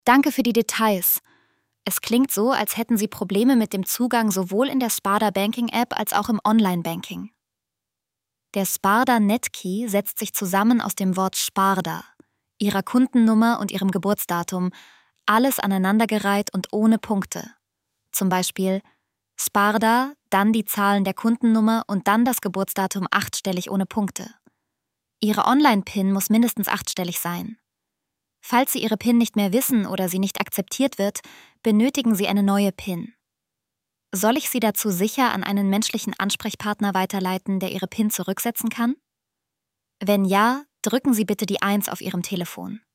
Danke für die Details. Es klingt so, als hätten Sie Probleme mit dem Zugang sowohl in der Sparda Banking App als auch im Online-Banking. Der Sparda Netkey setzt sich zusammen aus dem Wort Sparda, Ihrer Kundennummer und Ihrem Geburtsdatum, alles aneinandergereiht und ohne Punkte. Zum Beispiel Sparda, dann die Zahlen der Kundennummer und dann das Geburtsdatum 8-stellig ohne Punkte. Ihre Online-PIN muss mindestens 8-stellig sein. Falls Sie Ihre PIN nicht mehr wissen oder sie nicht akzeptiert wird, benötigen Sie eine neue PIN. Soll ich Sie dazu sicher an einen menschlichen Ansprechpartner weiterleiten, der Ihre PIN zurücksetzen kann? Wenn ja, drücken Sie bitte die 1 auf Ihrem Telefon.